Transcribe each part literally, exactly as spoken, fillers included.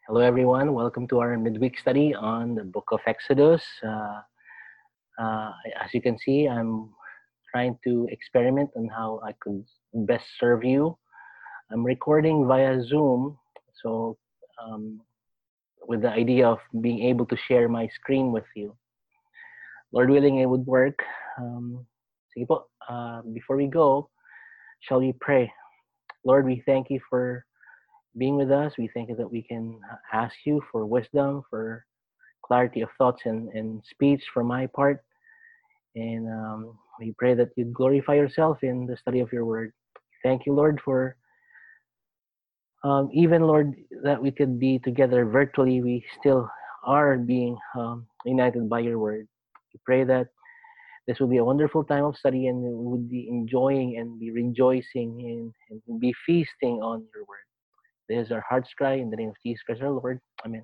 Hello, everyone. Welcome to our midweek study on the book of Exodus. Uh, uh, as you can see, I'm trying to experiment on how I could best serve you. I'm recording via Zoom, so um, with the idea of being able to share my screen with you. Lord willing, it would work. Um, sige po, uh, before we go, shall we pray? Lord, we thank you for being with us. We thank you that we can ask you for wisdom, for clarity of thoughts and, and speech from my part. And um, we pray that you glorify yourself in the study of your word. Thank you, Lord, for um, even, Lord, that we could be together virtually. We still are being um, united by your word. We pray that this will be a wonderful time of study and we would be enjoying and be rejoicing in, and be feasting on your word. This is our heart's cry in the name of Jesus Christ our Lord. Amen.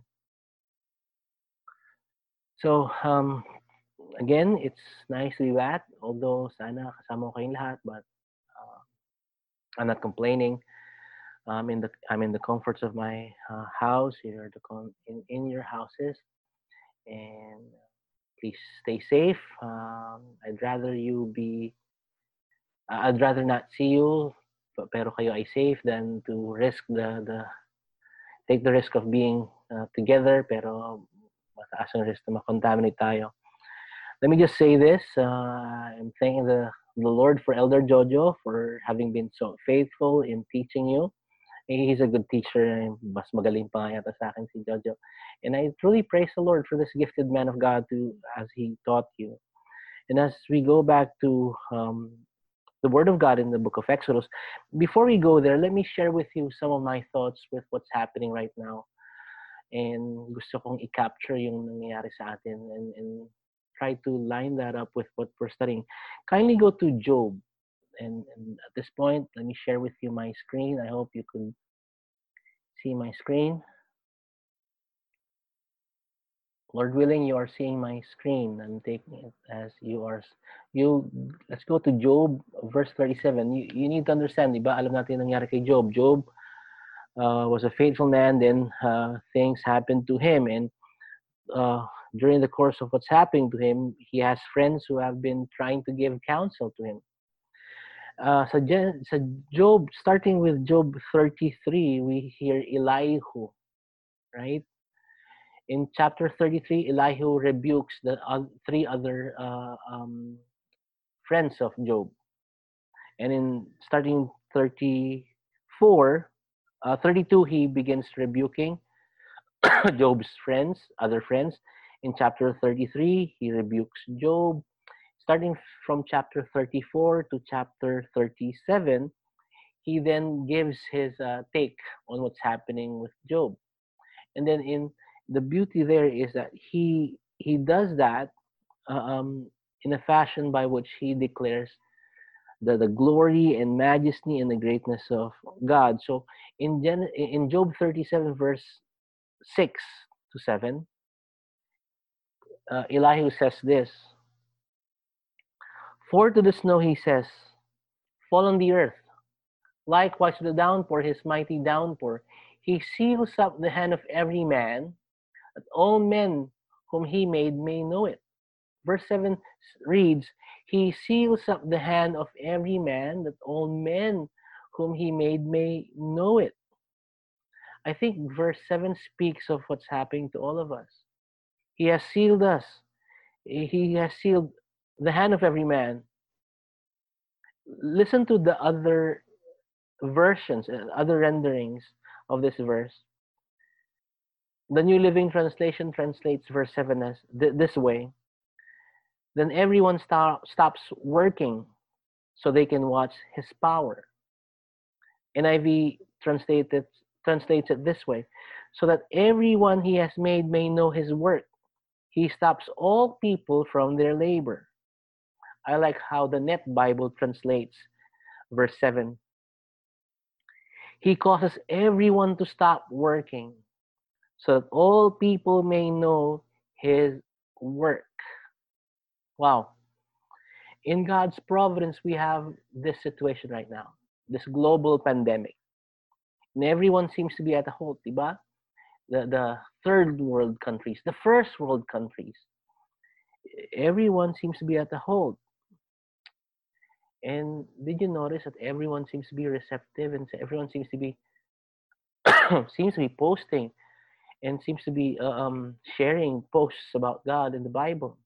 So, um, again, it's nice to be back. Although sana kasama ko kayong lahat, but uh, I'm not complaining. I'm in the I'm in the comforts of my uh, house. You're the con- in in your houses, and please stay safe. Um, I'd rather you be. Uh, I'd rather not see you, but pero kayo ay safe than to risk the the take the risk of being uh, together pero mataas ang risk na makontaminate tayo. Let me just say this. Uh, I'm thanking the, the Lord for Elder Jojo for having been so faithful in teaching you. He's a good teacher. Mas magaling pa nga yata sa akin si Jojo. And I truly praise the Lord for this gifted man of God to as he taught you. And as we go back to um, the Word of God in the book of Exodus, before we go there, let me share with you some of my thoughts with what's happening right now. And gusto kong i-capture yung nangyayari sa atin and, and try to line that up with what we're studying. Kindly go to Job. And, and at this point, let me share with you my screen. I hope you could see my screen. Lord willing, you are seeing my screen. I'm taking it as you are. You let's go to Job, verse thirty-seven. You, you need to understand, di ba? Alam natin nangyari kay Job. Job uh, was a faithful man. Then uh, things happened to him, and uh, during the course of what's happening to him, he has friends who have been trying to give counsel to him. Uh, sa, sa Job, starting with Job thirty-three, we hear Elihu, right? In chapter thirty-three, Elihu rebukes the uh, three other uh, um, friends of Job. And in starting thirty-four, uh, thirty-two, he begins rebuking Job's friends, other friends. In chapter thirty-three, he rebukes Job. Starting from chapter thirty-four to chapter thirty-seven, he then gives his uh, take on what's happening with Job. And then in the beauty there is that he he does that uh, um, in a fashion by which he declares the, the glory and majesty and the greatness of God. So in Gen- in Job thirty-seven verse six to seven, uh, Elihu says this: For to the snow he says, fall on the earth. Likewise to the downpour, his mighty downpour. He seals up the hand of every man, that all men whom he made may know it. Verse seven reads, He seals up the hand of every man, that all men whom he made may know it. I think verse seven speaks of what's happening to all of us. He has sealed us. He has sealed the hand of every man. Listen to the other versions, uh, other renderings of this verse. The New Living Translation translates verse seven as th- this way. Then everyone stop, stops working so they can watch his power. N I V translated, translates it this way. So that everyone he has made may know his work. He stops all people from their labor. I like how the Net Bible translates verse seven. He causes everyone to stop working so that all people may know his work. Wow. In God's providence, we have this situation right now, this global pandemic. And everyone seems to be at a halt, diba? the, the third world countries, the first world countries, everyone seems to be at a hold. And did you notice that everyone seems to be receptive and everyone seems to be seems to be posting and seems to be uh, um, sharing posts about God and the Bible?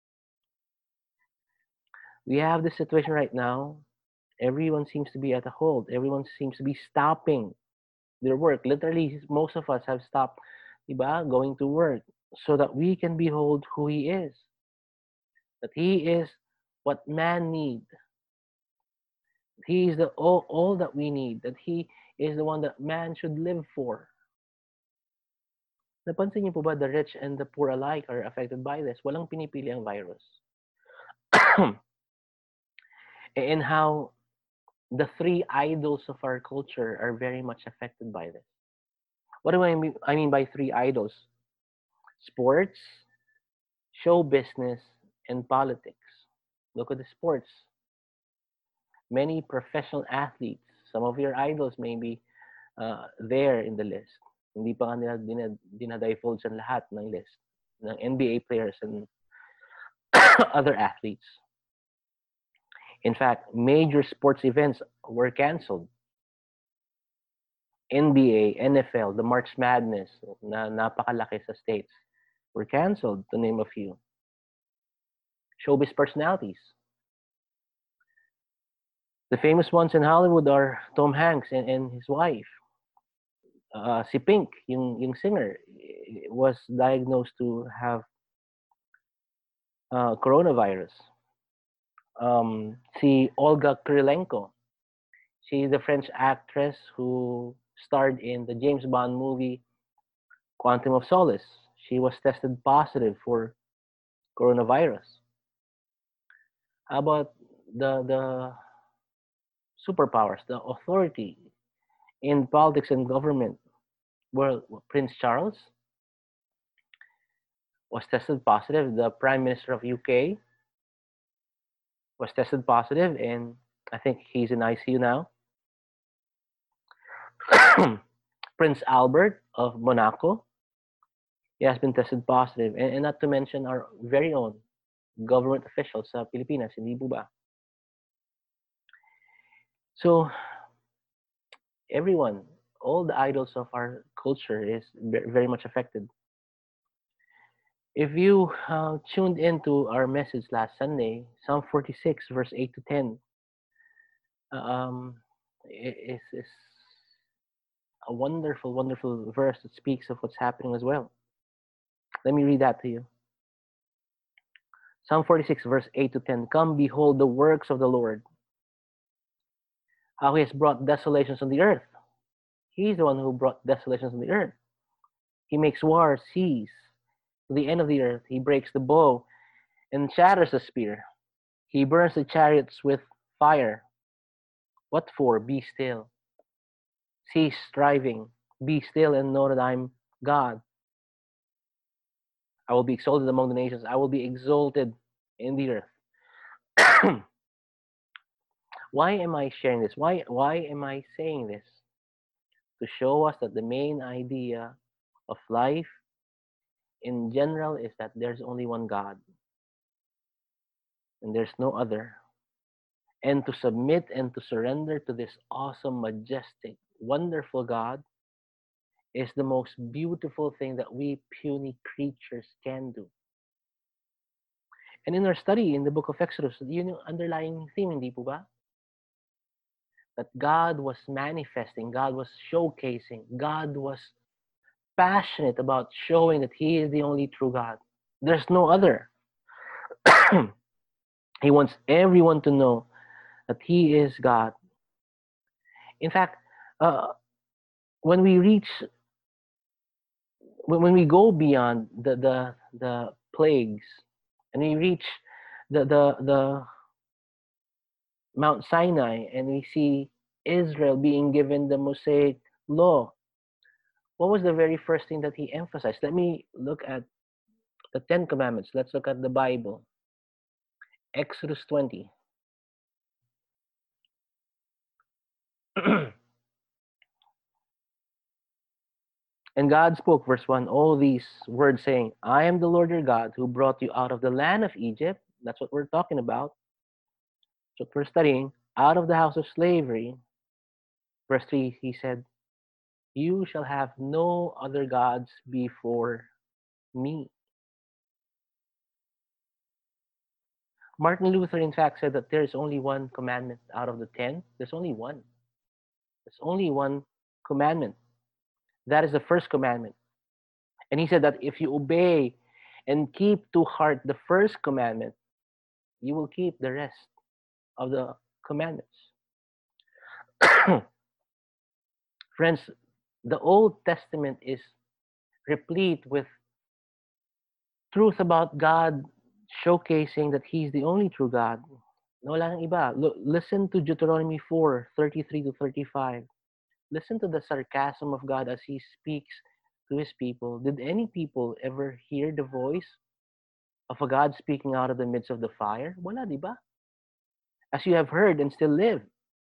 We have this situation right now. Everyone seems to be at a hold. Everyone seems to be stopping their work. Literally, most of us have stopped, diba, going to work so that we can behold who He is. That He is what man need. He is the all, all that we need. That He is the one that man should live for. Napansin niyo po ba the rich and the poor alike are affected by this? Walang pinipili ang virus. And how the three idols of our culture are very much affected by this. What do I mean? I mean by three idols: sports, show business, and politics. Look at the sports. Many professional athletes, some of your idols may be uh, there in the list. Hindi pa nga nila dinad- dinadivulge ang lahat ng list ng N B A players and other athletes. In fact, major sports events were canceled. N B A, N F L, the March Madness na napakalaki sa states were canceled, to name a few. Showbiz personalities. The famous ones in Hollywood are Tom Hanks and, and his wife. Uh, si Pink, yung, yung singer, was diagnosed to have uh, coronavirus. Um, si Olga Krylenko, she's the French actress who starred in the James Bond movie Quantum of Solace. She was tested positive for coronavirus. How about the the superpowers, the authority in politics and government? Well, Prince Charles was tested positive. The Prime Minister of U K was tested positive, and I think he's in I C U now. Prince Albert of Monaco, he has been tested positive, and, and not to mention our very own government officials sa Pilipinas, hindi po ba? So, everyone, all the idols of our culture is very much affected. If you uh, tuned into our message last Sunday, Psalm forty-six, verse eight to ten, um, is, is a wonderful, wonderful verse that speaks of what's happening as well. Let me read that to you. Psalm forty-six, verse eight to ten. Come, behold the works of the Lord, how He has brought desolations on the earth. He's the one who brought desolations on the earth. He makes war cease to the end of the earth. He breaks the bow and shatters the spear. He burns the chariots with fire. What for? Be still. Cease striving. Be still and know that I'm God. I will be exalted among the nations. I will be exalted in the earth. Why am I sharing this? Why, why am I saying this? To show us that the main idea of life in general is that there's only one God and there's no other. And to submit and to surrender to this awesome, majestic, wonderful God is the most beautiful thing that we puny creatures can do. And in our study in the book of Exodus, yun yung underlying theme, hindi po ba? That God was manifesting, God was showcasing, God was passionate about showing that He is the only true God. There's no other. He wants everyone to know that He is God. In fact, uh, when we reach, when, when we go beyond the, the, the plagues, and we reach the, the, the Mount Sinai, and we see Israel being given the Mosaic law, what was the very first thing that He emphasized? Let me look at the Ten Commandments. Let's look at the Bible. Exodus twenty. And God spoke, verse one, all these words saying, I am the Lord your God who brought you out of the land of Egypt. That's what we're talking about. That's what we're studying. Out of the house of slavery. Verse three, he said, you shall have no other gods before me. Martin Luther, in fact, said that there is only one commandment out of the ten. There's only one. There's only one commandment. That is the first commandment. And he said that if you obey and keep to heart the first commandment, you will keep the rest of the commandments. Friends, the Old Testament is replete with truth about God, showcasing that He's the only true God. Wala nang iba. Look, listen to Deuteronomy four, thirty-three to thirty-five. Listen to the sarcasm of God as He speaks to His people. Did any people ever hear the voice of a God speaking out of the midst of the fire? Wala, di ba? As you have heard and still live.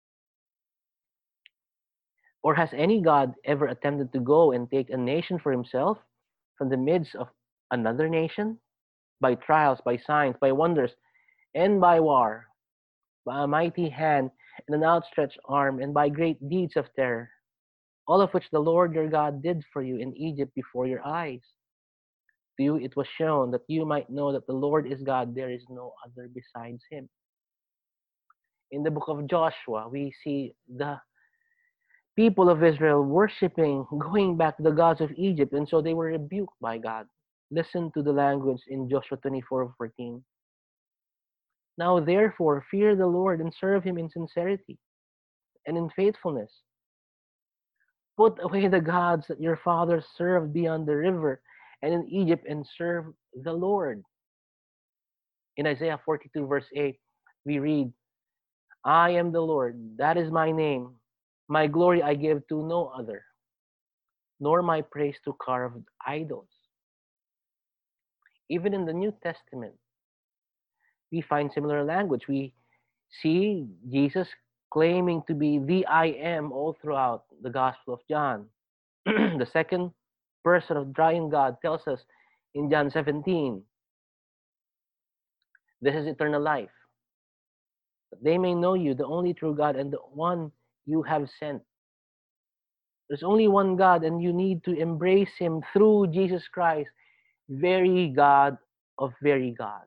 Or has any God ever attempted to go and take a nation for himself from the midst of another nation? By trials, by signs, by wonders, and by war, by a mighty hand and an outstretched arm, and by great deeds of terror, all of which the Lord your God did for you in Egypt before your eyes. To you it was shown that you might know that the Lord is God, there is no other besides him. In the book of Joshua, we see the people of Israel worshiping, going back to the gods of Egypt, and so they were rebuked by God. Listen to the language in Joshua twenty-four fourteen. Now therefore fear the Lord and serve him in sincerity and in faithfulness. Put away the gods that your fathers served beyond the river and in Egypt, and serve the Lord. In Isaiah forty-two verse eight, we read, I am the Lord, that is my name. My glory I give to no other, nor my praise to carved idols. Even in the New Testament, we find similar language. We see Jesus claiming to be the I am all throughout the Gospel of John. The second person of triune God tells us in John seventeen, this is eternal life, that they may know you, the only true God, and the one you have sent. There's only one God, and you need to embrace him through Jesus Christ, very God of very God.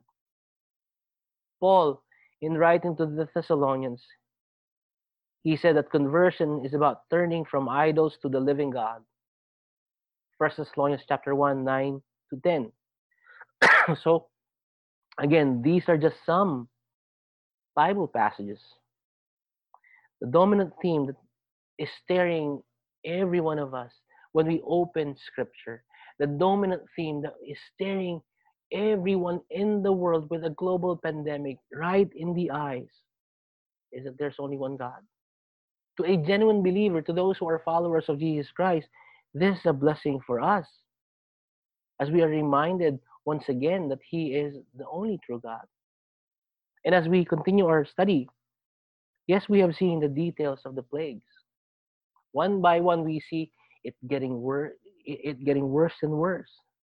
Paul, in writing to the Thessalonians, he said that conversion is about turning from idols to the living God. First Thessalonians chapter one, nine to ten. So, again, these are just some Bible passages. The dominant theme that is staring every one of us when we open Scripture, the dominant theme that is staring everyone in the world with a global pandemic right in the eyes, is that there's only one God. To a genuine believer, to those who are followers of Jesus Christ, this is a blessing for us, as we are reminded once again that he is the only true God. And as we continue our study, yes, we have seen the details of the plagues. One by one, we see it getting worse, it getting worse and worse.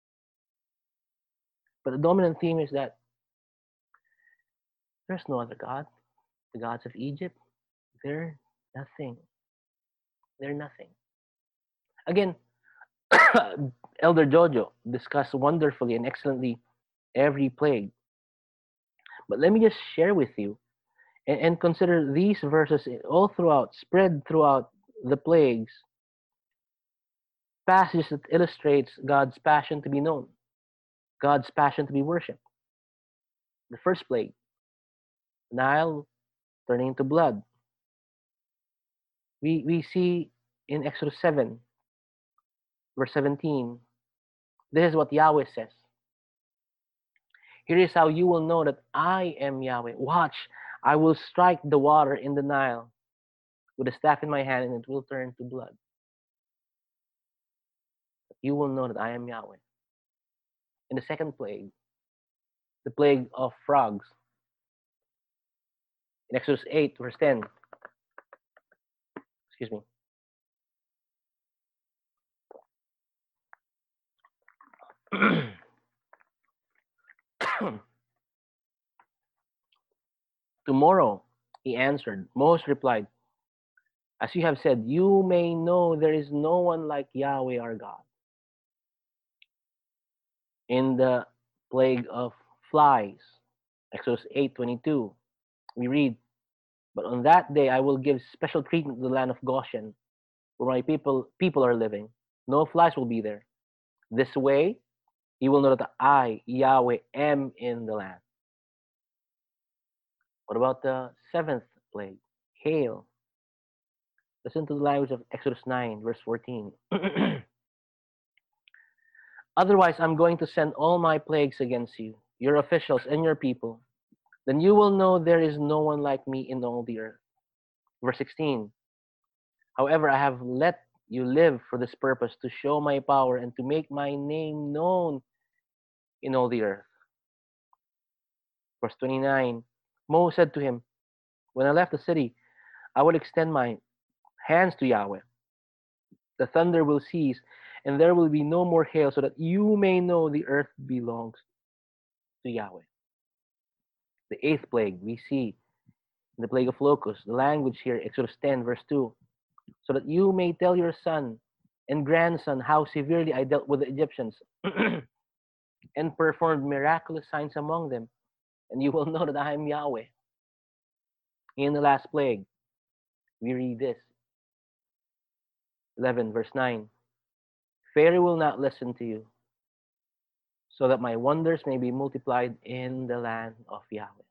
But the dominant theme is that there's no other God. The gods of Egypt, they're nothing. They're nothing. Again, Elder Jojo discussed wonderfully and excellently every plague. But let me just share with you and, and consider these verses all throughout, spread throughout the plagues, passages that illustrates God's passion to be known, God's passion to be worshipped. The first plague, Nile turning into blood. We, we see in Exodus seven, verse seventeen, this is what Yahweh says. Here is how you will know that I am Yahweh. Watch, I will strike the water in the Nile with a staff in my hand, and it will turn to blood. You will know that I am Yahweh. In the second plague, the plague of frogs, in Exodus eight, verse ten, excuse me. Tomorrow, he answered. Moses replied, as you have said, you may know there is no one like Yahweh our God. In the plague of flies, Exodus eight twenty-two, we read, but on that day I will give special treatment to the land of Goshen, where my people people are living. No flies will be there. This way you will know that I, Yahweh, am in the land. What about the seventh plague? Hail. Listen to the language of Exodus nine, verse fourteen. Otherwise, I'm going to send all my plagues against you, your officials, and your people. Then you will know there is no one like me in all the earth. Verse sixteen. However, I have let you live for this purpose, to show my power and to make my name known in all the earth. Verse twenty-nine. Moses said to him, when I left the city, I will extend my hands to Yahweh. The thunder will cease, and there will be no more hail, so that you may know the earth belongs to Yahweh. The eighth plague we see in the plague of locusts. The language here, Exodus ten, verse two. So that you may tell your son and grandson how severely I dealt with the Egyptians and performed miraculous signs among them, and you will know that I am Yahweh. In the last plague, we read this. eleven, verse nine. Pharaoh will not listen to you, so that my wonders may be multiplied in the land of Yahweh.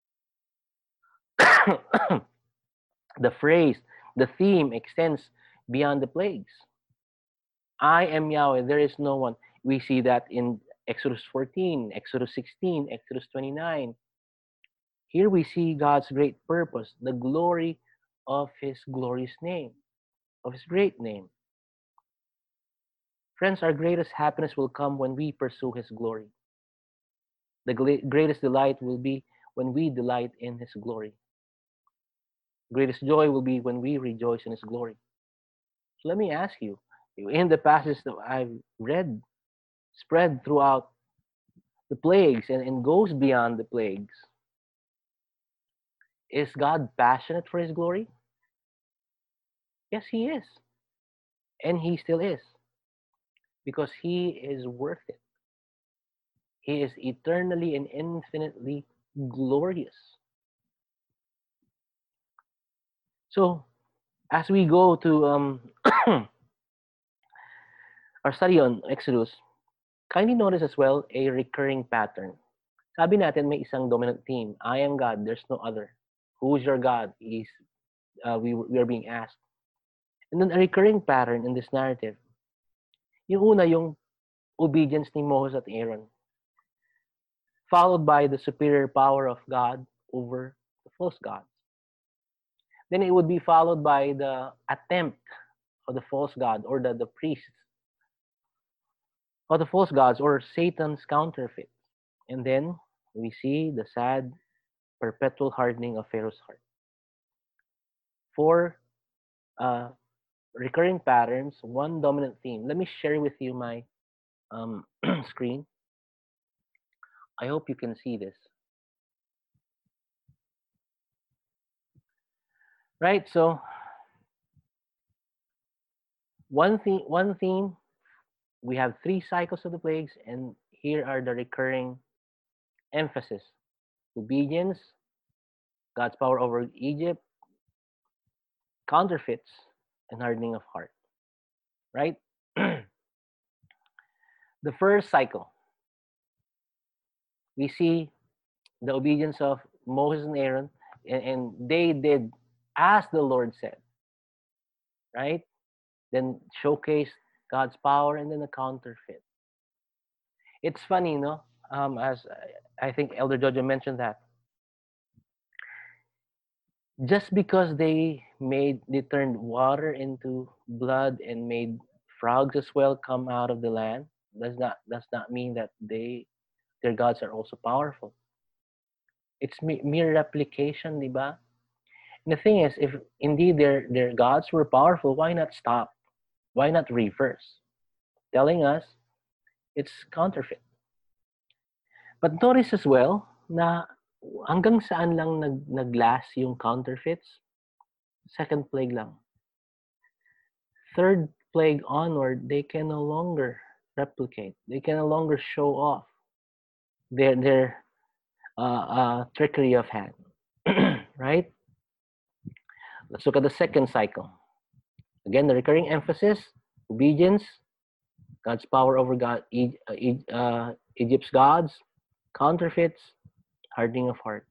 The phrase, the theme extends beyond the plagues. I am Yahweh, there is no one. We see that in Exodus fourteen, Exodus sixteen, Exodus twenty-nine. Here we see God's great purpose, the glory of his glorious name, of his great name. Friends, our greatest happiness will come when we pursue his glory. The greatest delight will be when we delight in his glory. Greatest joy will be when we rejoice in his glory. So let me ask you, in the passages that I've read, spread throughout the plagues and, and goes beyond the plagues, is God passionate for his glory? Yes, he is. And he still is. Because he is worth it. He is eternally and infinitely glorious. So, as we go to um, our study on Exodus, kindly notice as well a recurring pattern. Sabi natin may isang dominant theme. I am God, there's no other. Who is your God? Is uh, we, we are being asked. And then a recurring pattern in this narrative. Yung una, yung obedience ni Moses at Aaron. Followed by the superior power of God over the false gods. Then it would be followed by the attempt of the false god or the, the priests of the false gods or Satan's counterfeit. And then we see the sad, perpetual hardening of Pharaoh's heart. Four uh, recurring patterns, one dominant theme. Let me share with you my um, screen. I hope you can see this. Right, so one theme, one theme, we have three cycles of the plagues, and here are the recurring emphasis. Obedience, God's power over Egypt, counterfeits, and hardening of heart. Right? The first cycle, we see the obedience of Moses and Aaron, and, and they did as the Lord said. Right? Then showcase God's power, and then the counterfeit. It's funny, no? Um, as I think Elder Jojo mentioned that. Just because they made, they turned water into blood and made frogs as well come out of the land, does not does not mean that they, their gods are also powerful. It's mere replication, di ba? And the thing is, if indeed their their gods were powerful, why not stop? Why not reverse? Telling us It's counterfeit. But notice as well na hanggang saan lang nag nag-last yung counterfeits? Second plague lang. Third plague onward, they can no longer replicate. They can no longer show off their their uh, uh, trickery of hand. Right? Let's look at the second cycle. Again, the recurring emphasis: obedience, God's power over God, e- uh, e- uh, Egypt's gods, counterfeits, hardening of heart.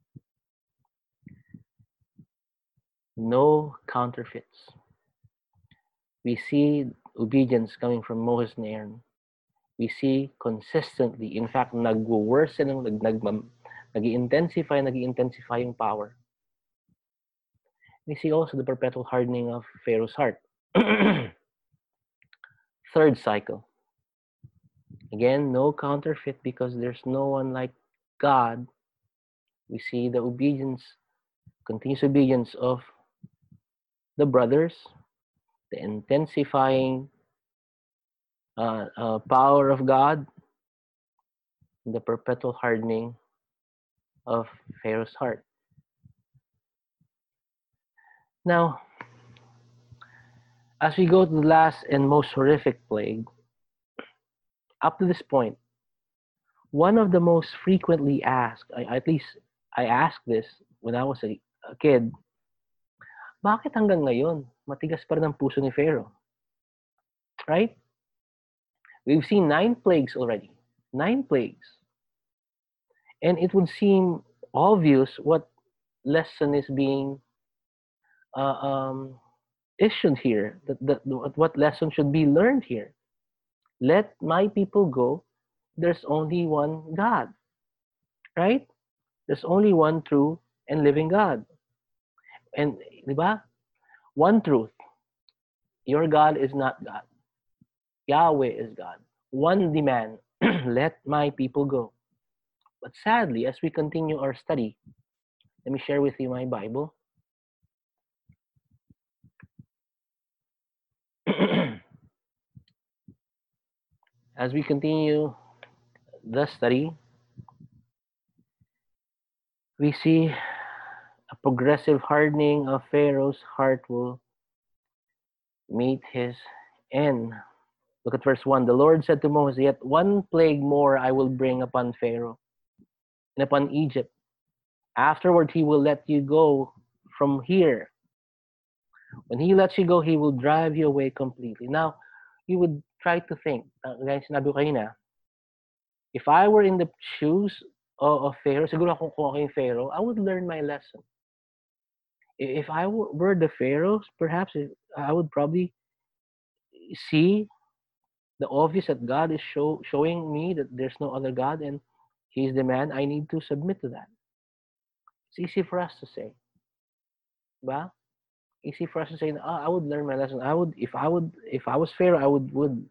No counterfeits. We see obedience coming from Moses and Aaron. We see consistently, in fact, nag-worsen, nag, nag, nag-intensify, nag-intensify yung power. We see also the perpetual hardening of Pharaoh's heart. Third cycle. Again, no counterfeit because there's no one like God. We see the obedience, continuous obedience of the brothers, the intensifying uh, uh, power of God, the perpetual hardening of Pharaoh's heart. Now, as we go to the last and most horrific plague, up to this point, one of the most frequently asked, I, at least I asked this when I was a, a kid, bakit hanggang ngayon, matigas pa rin ang puso ni Pharaoh? Right? We've seen nine plagues already. Nine plagues. And it would seem obvious what lesson is being uh, um, issued here, that, that what lesson should be learned here. Let my people go. There's only one God, right? There's only one true and living God. And, di ba? One truth. Your God is not God. Yahweh is God. One demand. Let my people go. But sadly, as we continue our study, let me share with you my Bible. As we continue the study, we see a progressive hardening of Pharaoh's heart will meet his end. Look at verse one. The Lord said to Moses, yet one plague more I will bring upon Pharaoh and upon Egypt. Afterward, he will let you go from here. When he lets you go, he will drive you away completely. Now, you would try to think, uh, guys, sinabi ko kanina, if I were in the shoes of, of Pharaoh, siguro kung ako yung Pharaoh, I would learn my lesson. If I were the Pharaohs, perhaps I would probably see the obvious that God is show, showing me that there's no other God and He's the man. I need to submit to that. It's easy for us to say, ba? Easy for us to say, oh, I would learn my lesson. I would, if I would, if I was Pharaoh, I would would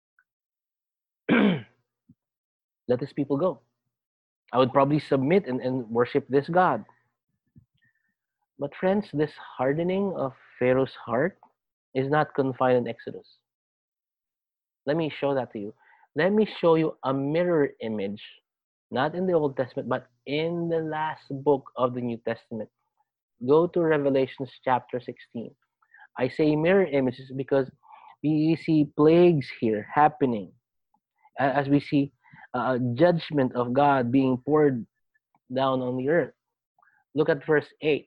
let these people go. I would probably submit and, and worship this God. But friends, this hardening of Pharaoh's heart is not confined in Exodus. Let me show that to you. Let me show you a mirror image, not in the Old Testament, but in the last book of the New Testament. Go to Revelations chapter sixteen. I say mirror images because we see plagues here happening as we see a judgment of God being poured down on the earth. Look at verse eight.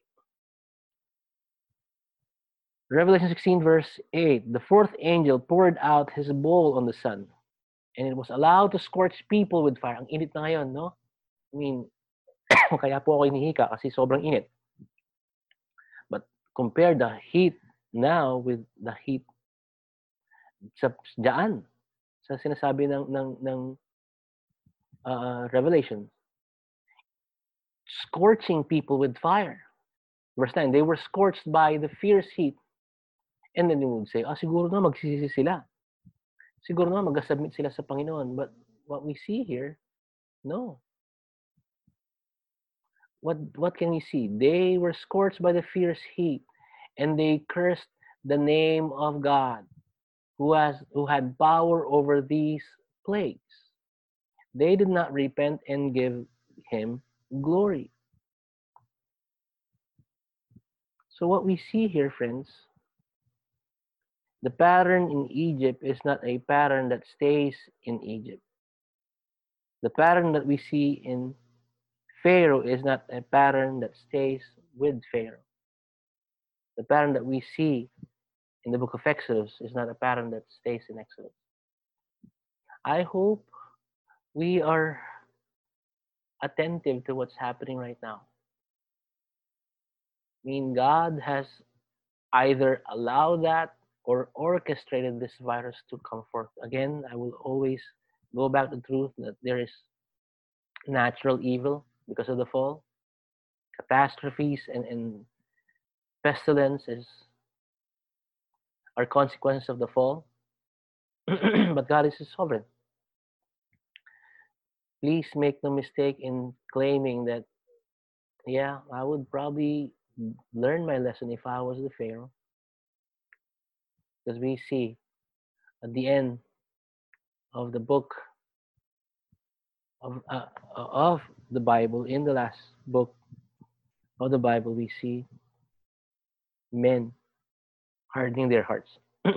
Revelation sixteen, verse eight. The fourth angel poured out his bowl on the sun, and it was allowed to scorch people with fire. Ang init na ngayon, no? I mean, kaya po ako hinihika kasi sobrang init. But compare the heat now with the heat sa dyan, sa sinasabi ng ng ng uh, Revelation. Scorching people with fire. Verse nine, they were scorched by the fierce heat. And then they would say, ah, siguro na magsisisi sila. Siguro na mag-submit sila sa Panginoon. But what we see here, no. What what can we see? They were scorched by the fierce heat, and they cursed the name of God, who has who had power over these plagues. They did not repent and give him glory. So what we see here, friends, the pattern in Egypt is not a pattern that stays in Egypt. The pattern that we see in Pharaoh is not a pattern that stays with Pharaoh. The pattern that we see in the book of Exodus is not a pattern that stays in Exodus. I hope we are attentive to what's happening right now. I mean, God has either allowed that or orchestrated this virus to come forth. Again, I will always go back to the truth that there is natural evil because of the fall, catastrophes and, and pestilences are consequences of the fall. But God is sovereign. Please make no mistake in claiming that, yeah, I would probably learn my lesson if I was the Pharaoh. Because we see at the end of the book of, uh, of the Bible, in the last book of the Bible, we see men hardening their hearts.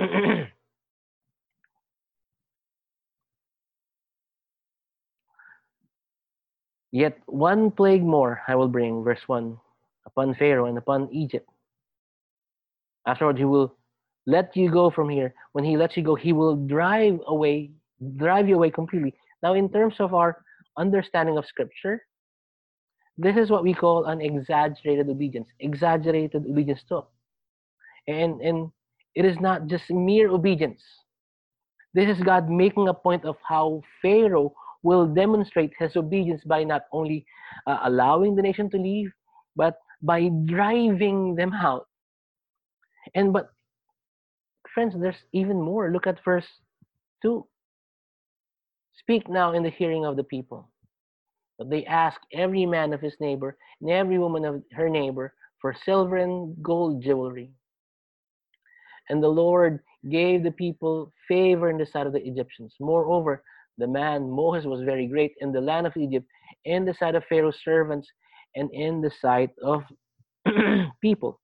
Yet one plague more I will bring, verse one, upon Pharaoh and upon Egypt. Afterward, he will let you go from here. When he lets you go, he will drive away, drive you away completely. Now, in terms of our understanding of Scripture, this is what we call an exaggerated obedience. Exaggerated obedience too. And and it is not just mere obedience. This is God making a point of how Pharaoh will demonstrate his obedience by not only uh, allowing the nation to leave, but by driving them out. And but friends, there's even more. Look at verse two. Speak now in the hearing of the people. But they asked every man of his neighbor and every woman of her neighbor for silver and gold jewelry. And the Lord gave the people favor in the sight of the Egyptians. Moreover, the man Moses was very great in the land of Egypt, in the sight of Pharaoh's servants, and in the sight of people.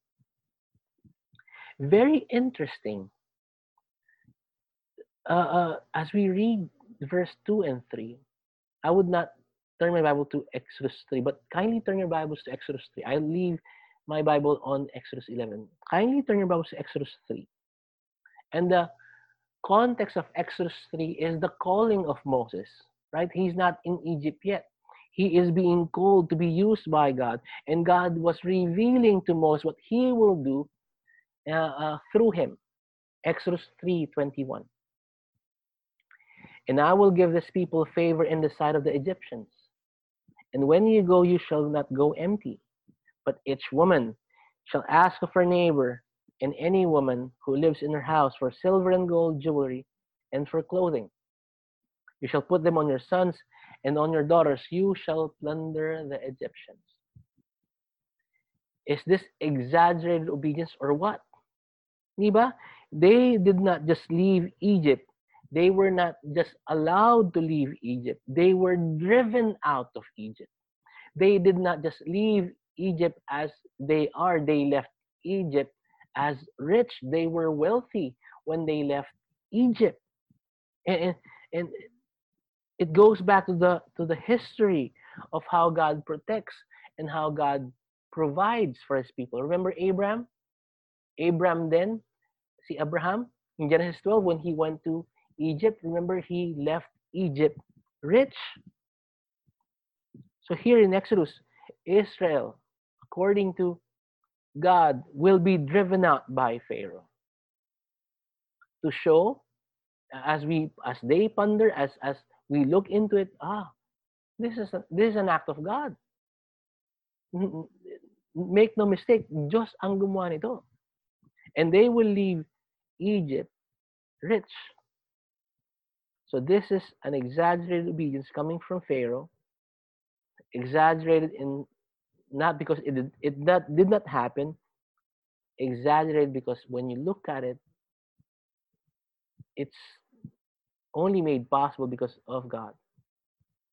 Very interesting. Uh, uh, as we read verse two and three, I would not turn my Bible to Exodus three, but kindly turn your Bibles to Exodus three. I leave my Bible on Exodus eleven. Kindly turn your Bibles to Exodus three. And the context of Exodus three is the calling of Moses, right? He's not in Egypt yet. He is being called to be used by God, and God was revealing to Moses what he will do uh, uh, through him. Exodus three twenty-one. And I will give this people favor in the sight of the Egyptians. And when you go, you shall not go empty, but each woman shall ask of her neighbor and any woman who lives in her house for silver and gold jewelry and for clothing. You shall put them on your sons and on your daughters. You shall plunder the Egyptians. Is this exaggerated obedience or what? Diba? They did not just leave Egypt. They were not just allowed to leave Egypt. They were driven out of Egypt. They did not just leave Egypt as they are. They left Egypt as rich. They were wealthy when they left Egypt. And, and it goes back to the to the history of how God protects and how God provides for his people. Remember Abraham? Abraham then, see Abraham in Genesis twelve when he went to Egypt, remember he left Egypt rich. So here in Exodus, Israel, according to God, will be driven out by Pharaoh to show as we as they ponder as as we look into it, ah, this is a, this is an act of God. Make no mistake, Diyos ang gumawa nito. And they will leave Egypt rich. So this is an exaggerated obedience coming from Pharaoh, exaggerated in not because it did, it not, did not happen, exaggerated because when you look at it, it's only made possible because of God.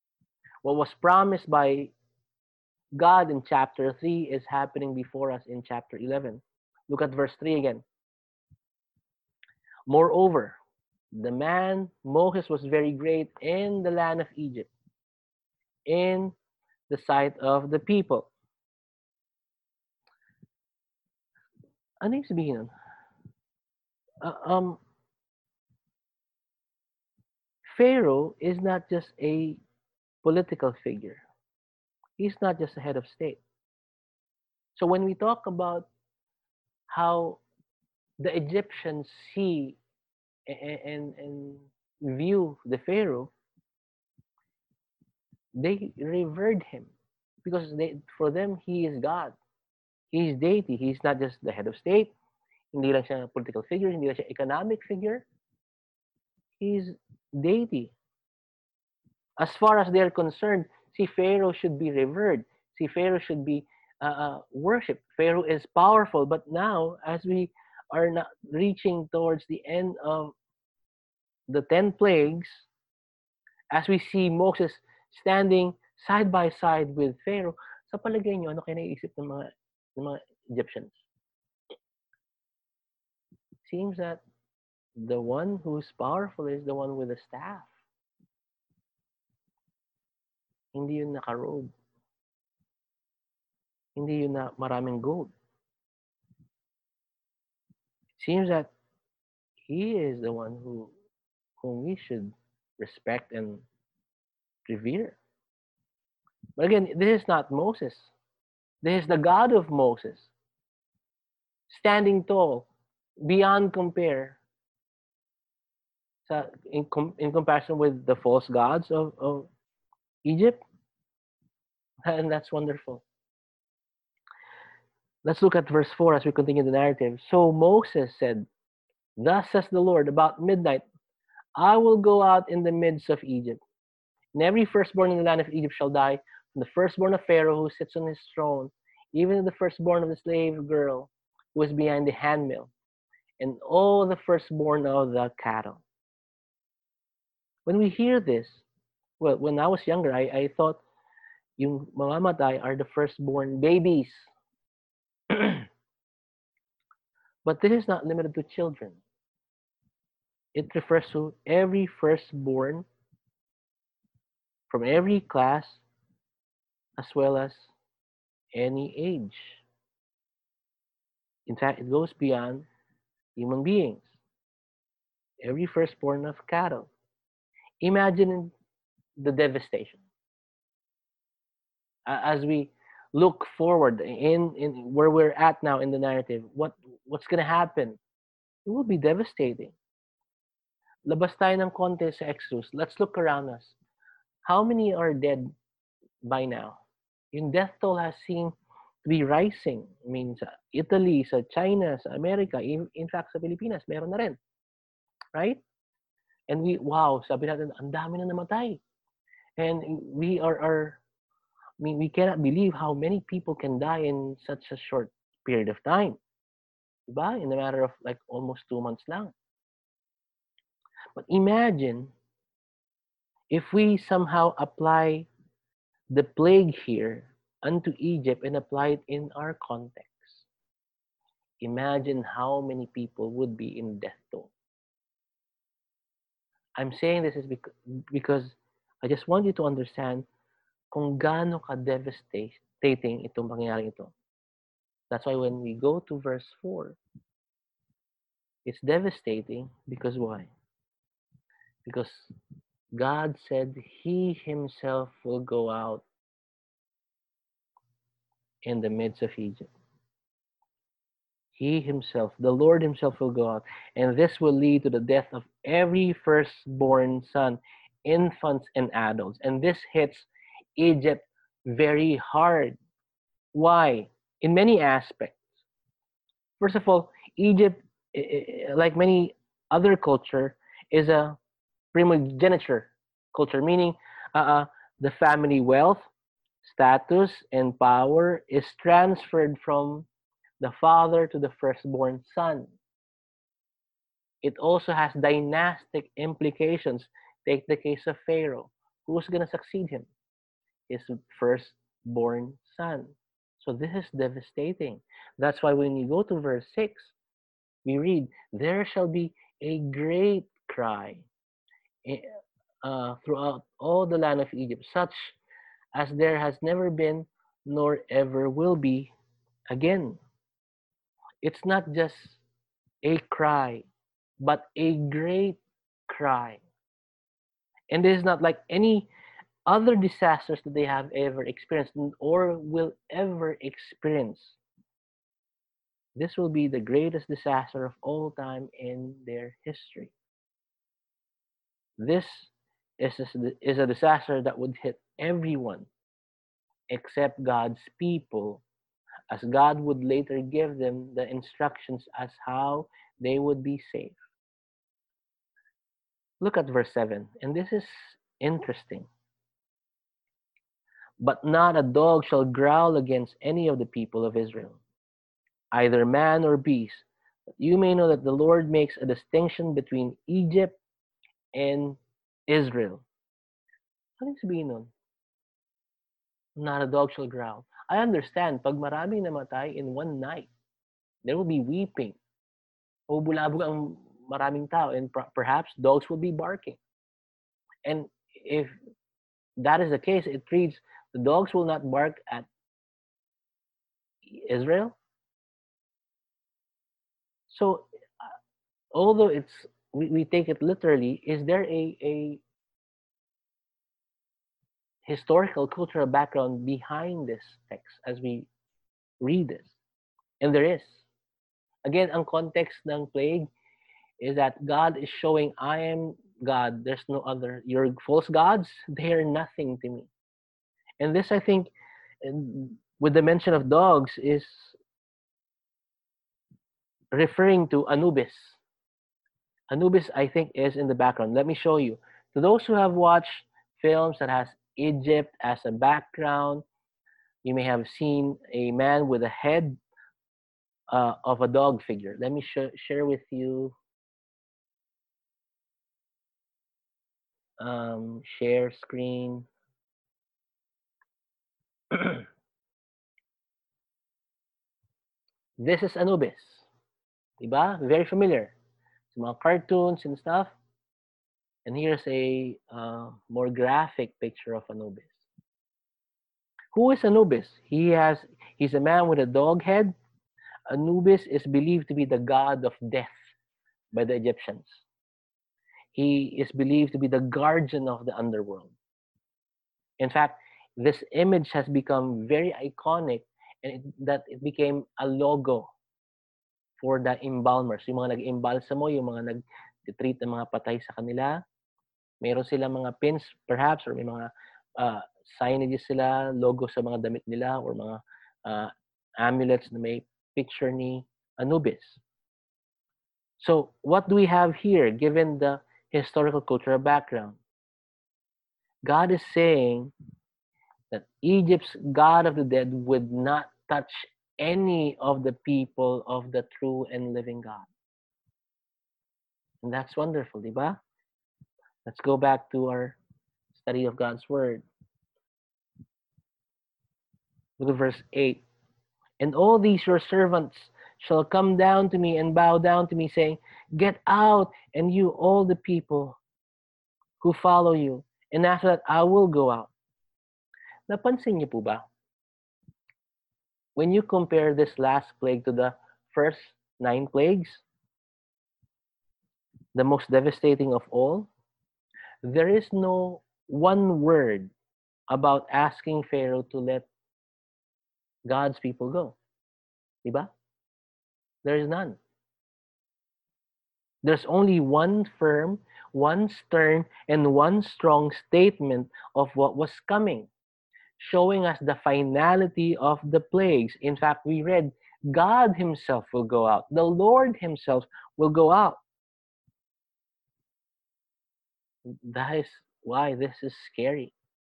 What was promised by God in chapter three is happening before us in chapter eleven. Look at verse three again. Moreover, the man Moses was very great in the land of Egypt, in the sight of the people. Ano yung sabihin nun? Uh, um, Pharaoh is not just a political figure. He's not just a head of state. So when we talk about how the Egyptians see and, and, and view the Pharaoh, they revered him because they, for them, he is God. He is deity. He's not just the head of state. Hindi lang siya political figure. Hindi lang siya economic figure. He's deity. As far as they're concerned, si Pharaoh should be revered. Si Pharaoh should be uh, uh, worshipped. Pharaoh is powerful. But now, as we are not reaching towards the end of the ten plagues, as we see Moses standing side by side with Pharaoh, sa palagay nyo, ano kayo naiisip ng mga, ng mga Egyptians? Seems that the one who's powerful is the one with the staff. Hindi yun naka-robe. Hindi yun na maraming gold. Seems that he is the one who whom we should respect and revere. But again, this is not Moses. This is the God of Moses, standing tall, beyond compare, sa, in, com, in comparison with the false gods of, of Egypt. And that's wonderful. Let's look at verse four as we continue the narrative. So Moses said, Thus says the Lord, about midnight, I will go out in the midst of Egypt, and every firstborn in the land of Egypt shall die, from the firstborn of Pharaoh who sits on his throne, even the firstborn of the slave girl who is behind the handmill, and all the firstborn of the cattle. When we hear this, well, when I was younger, I, I thought yung mamamatay are the firstborn babies. But this is not limited to children. It refers to every firstborn from every class as well as any age. In fact, it goes beyond human beings. Every firstborn of cattle. Imagine the devastation. As we look forward in, in where we're at now in the narrative, what what's going to happen? It will be devastating. Labas tayo ng konti sa Exodus. Let's look around us. How many are dead by now? Yung death toll has seemed to be rising. I mean, sa Italy, sa China, sa America, in, in fact, sa Pilipinas, meron na rin. Right? And we, wow, sabi natin, ang dami na namatay. And we are, are, I mean, we cannot believe how many people can die in such a short period of time. Diba? In a matter of like almost two months lang. But imagine if we somehow apply the plague here unto Egypt and apply it in our context. Imagine how many people would be in death toll. I'm saying this is because I just want you to understand kung gaano ka-devastating itong pangyayaring ito. That's why when we go to verse four, it's devastating because why? Because God said He Himself will go out in the midst of Egypt. He Himself, the Lord Himself will go out. And this will lead to the death of every firstborn son, infants and adults. And this hits Egypt very hard. Why? In many aspects. First of all, Egypt, like many other culture, is a primogeniture culture, meaning uh, the family wealth, status, and power is transferred from the father to the firstborn son. It also has dynastic implications. Take the case of Pharaoh. Who's going to succeed him? his firstborn son. So this is devastating. That's why when you go to verse six, we read, there shall be a great cry eh, uh, throughout all the land of Egypt, such as there has never been nor ever will be again. It's not just a cry, but a great cry. And this is not like any other disasters that they have ever experienced or will ever experience. This will be the greatest disaster of all time in their history. This is a, is a disaster that would hit everyone except God's people, as God would later give them the instructions as how they would be saved. Look at verse seven, and this is interesting. But not a dog shall growl against any of the people of Israel, either man or beast. You may know that the Lord makes a distinction between Egypt and Israel. Ano yung sabihin nun? Not a dog shall growl. I understand, pag maraming namatay in one night, there will be weeping. Bubulabog ang maraming tao, and perhaps dogs will be barking. And if that is the case, it reads, the dogs will not bark at Israel. So, uh, although it's we, we take it literally, is there a, a historical cultural background behind this text as we read this? And there is. Again, ang context ng plague is that God is showing, I am God. There's no other. Your false gods, they are nothing to me. And this, I think, with the mention of dogs, is referring to Anubis. Anubis, I think, is in the background. Let me show you. To those who have watched films that has Egypt as a background, you may have seen a man with a head uh, of a dog figure. Let me sh- share with you. Um, share screen. This is Anubis. Diba? Very familiar. Some mga cartoons and stuff. And here's a uh, more graphic picture of Anubis. Who is Anubis? He has he's a man with a dog head. Anubis is believed to be the god of death by the Egyptians. He is believed to be the guardian of the underworld. In fact, this image has become very iconic, and it, that it became a logo for the embalmers. Yung mga nag-embalsamo, yung mga nag-treat ng mga patay sa kanila. Meron silang mga pins, perhaps, or may mga uh, signages sila, logo sa mga damit nila, or mga uh, amulets na may picture ni Anubis. So, what do we have here, given the historical cultural background? God is saying that Egypt's God of the dead would not touch any of the people of the true and living God. And that's wonderful, di ba? Let's go back to our study of God's Word. Look at verse eight. And all these your servants shall come down to me and bow down to me, saying, Get out, and you all the people who follow you. And after that, I will go out. Napansin niyo po ba? When you compare this last plague to the first nine plagues, the most devastating of all, there is no one word about asking Pharaoh to let God's people go. Diba? There is none. There's only one firm, one stern, and one strong statement of what was coming, showing us the finality of the plagues. In fact, we read, God himself will go out. The Lord himself will go out. That is why this is scary.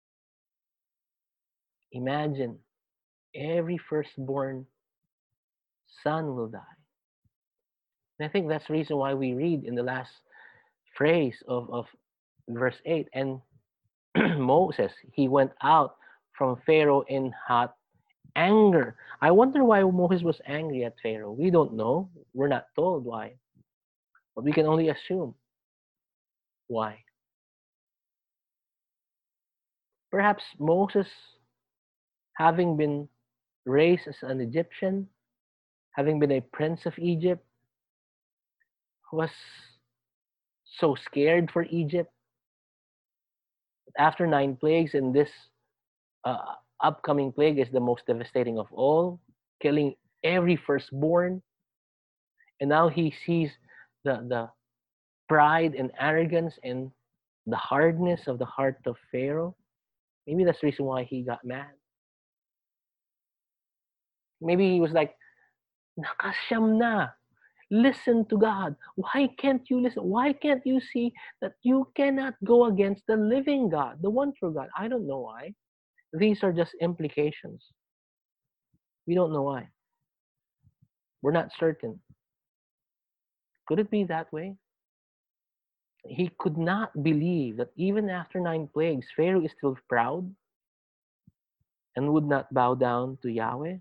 Imagine, every firstborn son will die. And I think that's the reason why we read in the last phrase of, of verse eight, and Moses, he went out from Pharaoh in hot anger. I wonder why Moses was angry at Pharaoh. We don't know. We're not told why. But we can only assume why. Perhaps Moses, having been raised as an Egyptian, having been a prince of Egypt, was so scared for Egypt. After nine plagues, and this uh, upcoming plague is the most devastating of all, killing every firstborn. And now he sees the, the pride and arrogance and the hardness of the heart of Pharaoh. Maybe that's the reason why he got mad. Maybe he was like, Nakasyam na. Listen to God. Why can't you listen? Why can't you see that you cannot go against the living God, the one true God? I don't know why. These are just implications. We don't know why. We're not certain. Could it be that way? He could not believe that even after nine plagues, Pharaoh is still proud and would not bow down to Yahweh.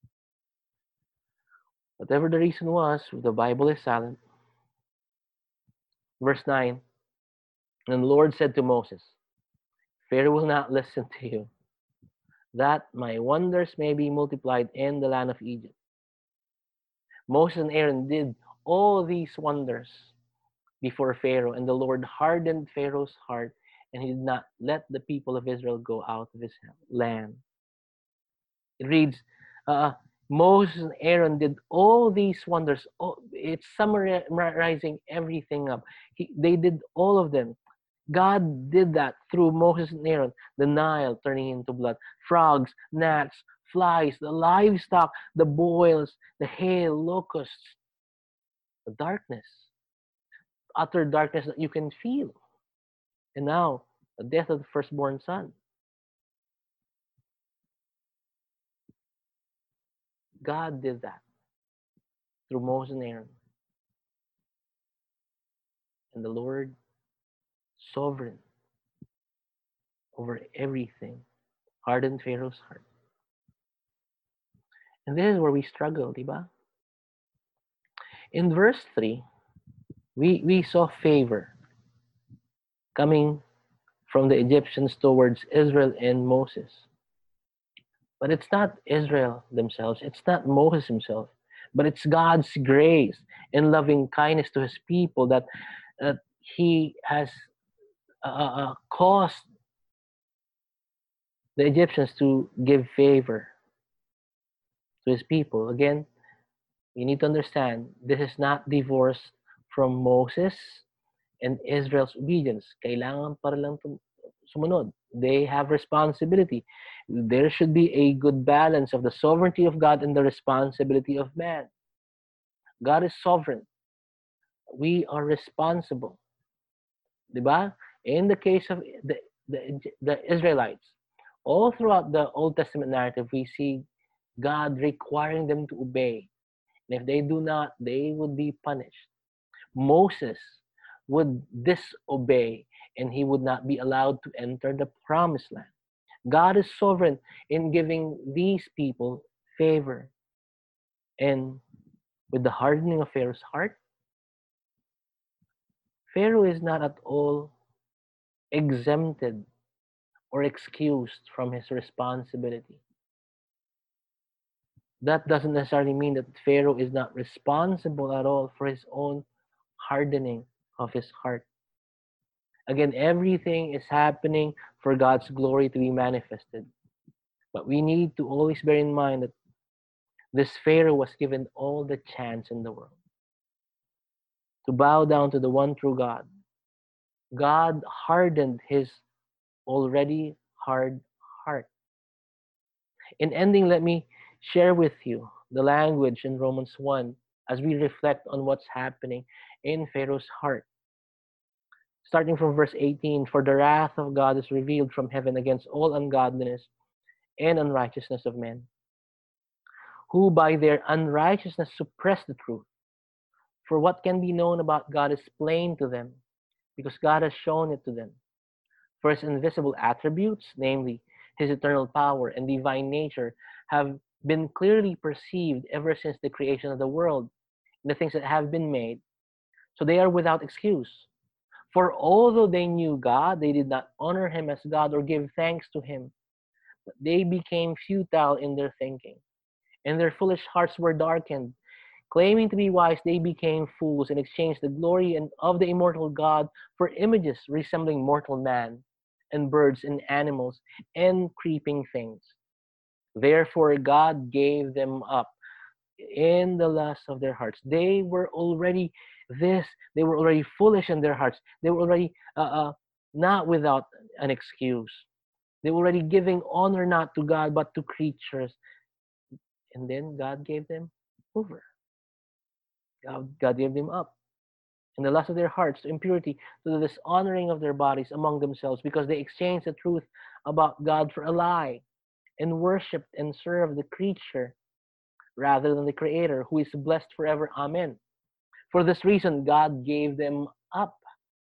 Whatever the reason was, the Bible is silent. Verse nine, and the Lord said to Moses, Pharaoh will not listen to you, that my wonders may be multiplied in the land of Egypt. Moses and Aaron did all these wonders before Pharaoh, and the Lord hardened Pharaoh's heart, and he did not let the people of Israel go out of his land. It reads, uh, Moses and Aaron did all these wonders. Oh, it's summarizing everything up. He, they did all of them. God did that through Moses and Aaron. The Nile turning into blood, frogs, gnats, flies, the livestock, the boils, the hail, locusts, the darkness, utter darkness that you can feel. And now, the death of the firstborn son. God did that through Moses and Aaron. And the Lord, sovereign over everything, hardened Pharaoh's heart. And this is where we struggle, diba? In verse three, we, we saw favor coming from the Egyptians towards Israel and Moses. But it's not Israel themselves, it's not Moses himself, but it's God's grace and loving kindness to his people that, that he has uh, uh, caused the Egyptians to give favor to his people. Again, you need to understand, this is not divorce from Moses and Israel's obedience. Kailangan para lang sumunod. They have responsibility. There should be a good balance of the sovereignty of God and the responsibility of man. God is sovereign. We are responsible. Diba? In the case of the, the, the Israelites, all throughout the Old Testament narrative, we see God requiring them to obey. And if they do not, they would be punished. Moses would disobey and he would not be allowed to enter the promised land. God is sovereign in giving these people favor. And with the hardening of Pharaoh's heart, Pharaoh is not at all exempted or excused from his responsibility. That doesn't necessarily mean that Pharaoh is not responsible at all for his own hardening of his heart. Again, everything is happening for God's glory to be manifested. But we need to always bear in mind that this Pharaoh was given all the chance in the world to bow down to the one true God. God hardened his already hard heart. In ending, let me share with you the language in Romans one as we reflect on what's happening in Pharaoh's heart. Starting from verse eighteen, for the wrath of God is revealed from heaven against all ungodliness and unrighteousness of men, who by their unrighteousness suppress the truth. For what can be known about God is plain to them, because God has shown it to them. For his invisible attributes, namely His eternal power and divine nature have been clearly perceived ever since the creation of the world, the things that have been made. So they are without excuse. For although they knew God, they did not honor him as God or give thanks to him. But they became futile in their thinking, and their foolish hearts were darkened. Claiming to be wise, they became fools and exchanged the glory and of the immortal God for images resembling mortal man, and birds and animals and creeping things. Therefore, God gave them up in the lust of their hearts. They were already this, they were already foolish in their hearts. They were already uh, uh, not without an excuse. They were already giving honor not to God but to creatures. And then God gave them over. God, God gave them up in the lust of their hearts to impurity, to the dishonoring of their bodies among themselves, because they exchanged the truth about God for a lie and worshipped and served the creature rather than the Creator, who is blessed forever. Amen. For this reason, God gave them up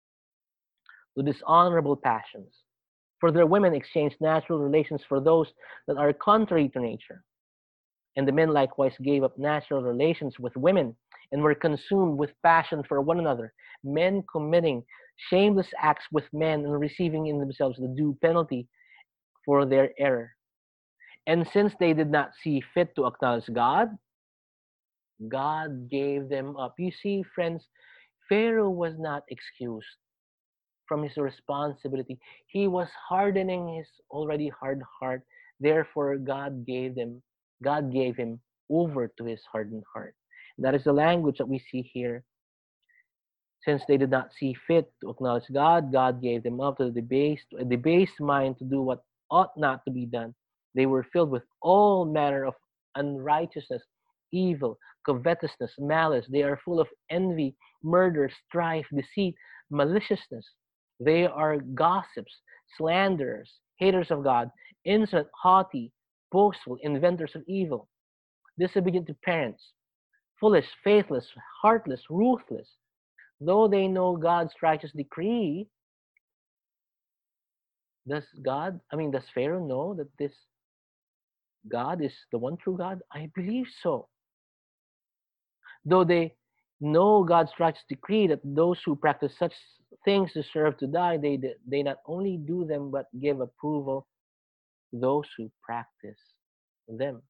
to dishonorable passions. For their women exchanged natural relations for those that are contrary to nature. And the men likewise gave up natural relations with women and were consumed with passion for one another, men committing shameless acts with men and receiving in themselves the due penalty for their error. And since they did not see fit to acknowledge God, God gave them up. You see, friends, Pharaoh was not excused from his responsibility. He was hardening his already hard heart. Therefore, God gave them, God gave him over to his hardened heart. That is the language that we see here. Since they did not see fit to acknowledge God, God gave them up to the debased, a debased mind to do what ought not to be done. They were filled with all manner of unrighteousness, evil, covetousness, malice. They are full of envy, murder, strife, deceit, maliciousness. They are gossips, slanderers, haters of God, insolent, haughty, boastful, inventors of evil, disobedient to parents, foolish, faithless, heartless, ruthless. Though they know God's righteous decree, does God, I mean, does Pharaoh know that this God is the one true God? I believe so. Though they know God's righteous decree that those who practice such things deserve to die, they, they not only do them but give approval to those who practice them.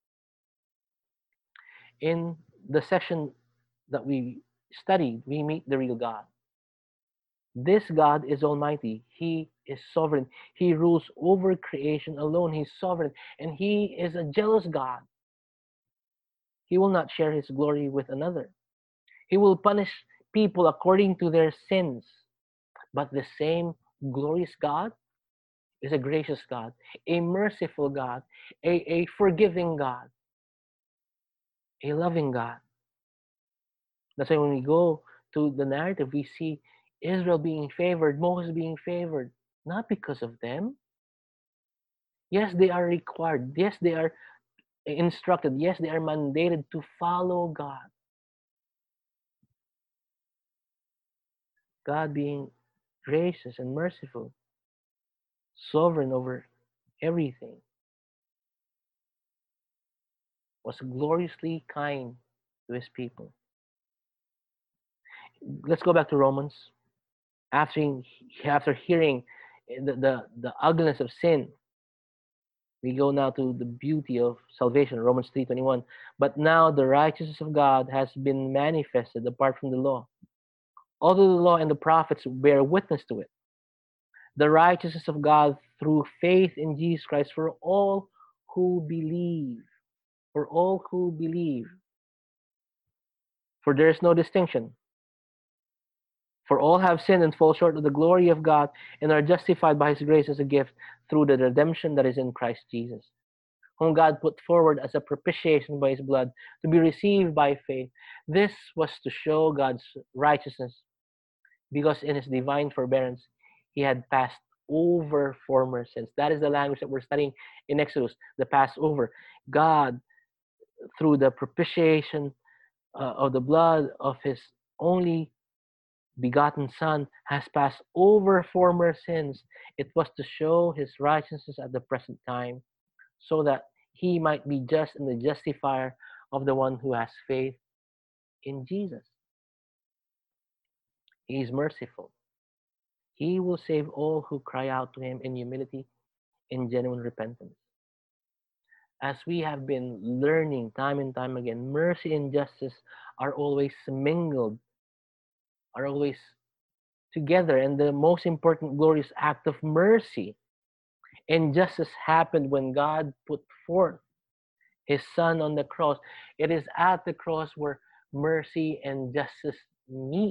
In the section that we studied, we meet the real God. This God is almighty. He is sovereign. He rules over creation alone. He's sovereign. And he is a jealous God. He will not share his glory with another. He will punish people according to their sins. But the same glorious God is a gracious God, a merciful God, a, a forgiving God, a loving God. That's why when we go to the narrative, we see Israel being favored, Moses being favored, not because of them. Yes, they are required. Yes, they are instructed. Yes, they are mandated to follow God. God being gracious and merciful, sovereign over everything, was gloriously kind to his people. Let's go back to Romans. After, after hearing the, the, the ugliness of sin, we go now to the beauty of salvation, Romans three twenty-one. But now the righteousness of God has been manifested apart from the law. Although the law and the prophets bear witness to it, the righteousness of God through faith in Jesus Christ for all who believe. For all who believe. For there is no distinction. For all have sinned and fall short of the glory of God and are justified by his grace as a gift through the redemption that is in Christ Jesus, whom God put forward as a propitiation by his blood to be received by faith. This was to show God's righteousness, because in his divine forbearance he had passed over former sins. That is the language that we're studying in Exodus, the Passover. God, through the propitiation uh, of the blood of his only begotten Son has passed over former sins. It was to show his righteousness at the present time, so that he might be just and the justifier of the one who has faith in Jesus. He is merciful. He will save all who cry out to him in humility, in genuine repentance. As we have been learning time and time again, mercy and justice are always mingled, are always together. And the most important glorious act of mercy and justice happened when God put forth his Son on the cross. It is at the cross where mercy and justice meet.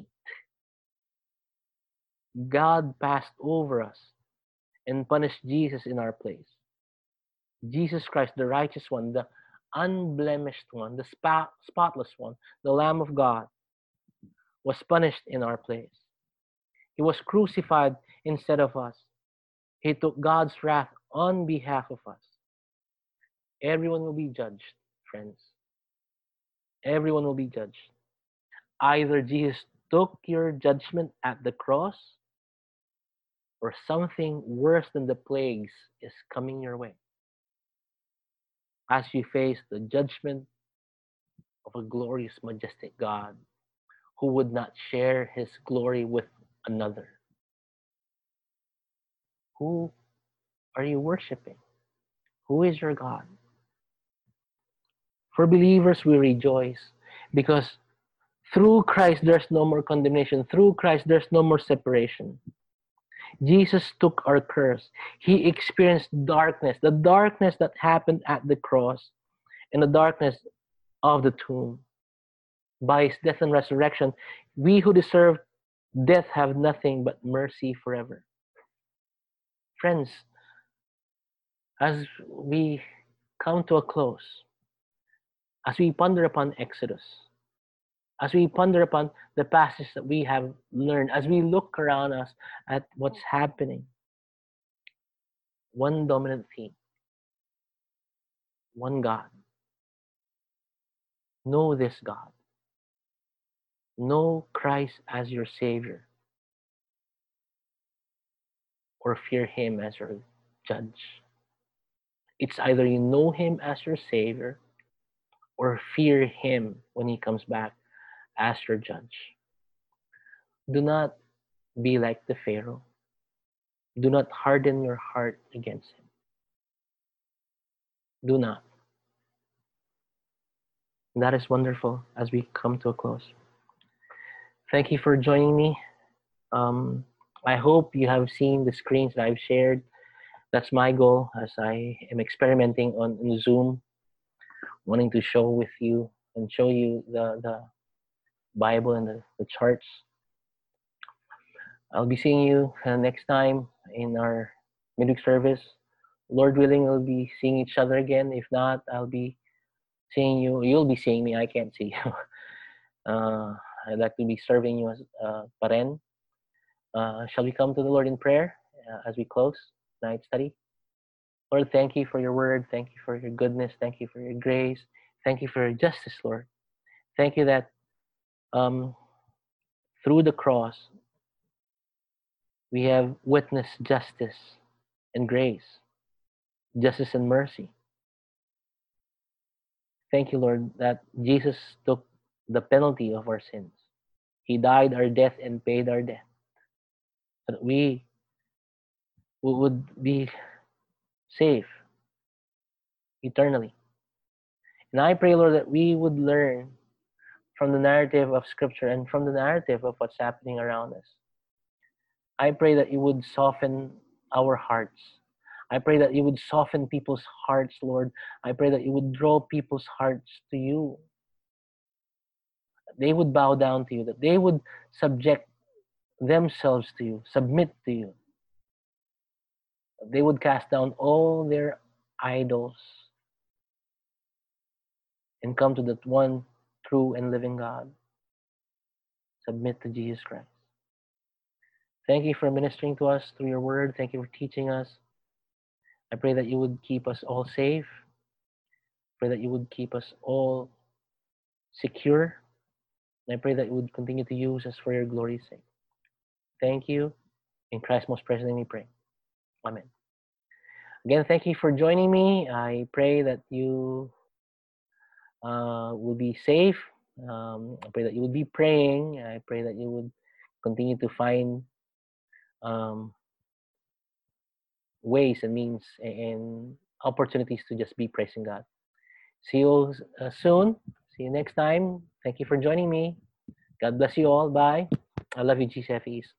God passed over us and punished Jesus in our place. Jesus Christ, the righteous one, the unblemished one, the spot, spotless one, the Lamb of God, was punished in our place. He was crucified instead of us. He took God's wrath on behalf of us. Everyone will be judged, friends. Everyone will be judged. Either Jesus took your judgment at the cross, or something worse than the plagues is coming your way as you face the judgment of a glorious, majestic God who would not share his glory with another. Who are you worshiping? Who is your God? For believers, we rejoice because through Christ there's no more condemnation. Through Christ there's no more separation. Jesus took our curse. He experienced darkness, the darkness that happened at the cross and the darkness of the tomb. By his death and resurrection, we who deserve death have nothing but mercy forever. Friends, as we come to a close, as we ponder upon Exodus, as we ponder upon the passage that we have learned, as we look around us at what's happening, one dominant theme, one God. Know this God. Know Christ as your Savior, or fear him as your judge. It's either you know him as your Savior or fear him when he comes back as your judge. Do not be like the Pharaoh. Do not harden your heart against him. Do not. That is wonderful as we come to a close. Thank you for joining me. Um, I hope you have seen the screens that I've shared. That's my goal as I am experimenting on, on Zoom, wanting to show with you and show you the, the Bible and the, the charts. I'll be seeing you uh, next time in our midweek service. Lord willing, we'll be seeing each other again. If not, I'll be seeing you. You'll be seeing me. I can't see you. uh, I'd like to be serving you as uh, paren. Uh, shall we come to the Lord in prayer uh, as we close tonight's study? Lord, thank you for your word. Thank you for your goodness. Thank you for your grace. Thank you for your justice, Lord. Thank you that um, through the cross, we have witnessed justice and grace, justice and mercy. Thank you, Lord, that Jesus took the penalty of our sins. He died our death and paid our debt, so that we would be safe eternally. And I pray, Lord, that we would learn from the narrative of Scripture and from the narrative of what's happening around us. I pray that you would soften our hearts. I pray that you would soften people's hearts, Lord. I pray that you would draw people's hearts to you. That they would bow down to you, that they would subject themselves to you, submit to you. That they would cast down all their idols and come to that one true and living God. Submit to Jesus Christ. Thank you for ministering to us through your word. Thank you for teaching us. I pray that you would keep us all safe. Pray that you would keep us all secure. And I pray that you would continue to use us for your glory's sake. Thank you. In Christ's most precious name we pray. Amen. Again, thank you for joining me. I pray that you uh, will be safe. Um, I pray that you will be praying. I pray that you would continue to find um, ways and means and opportunities to just be praising God. See you uh, soon. See you next time. Thank you for joining me. God bless you all. Bye. I love you, G C F Es.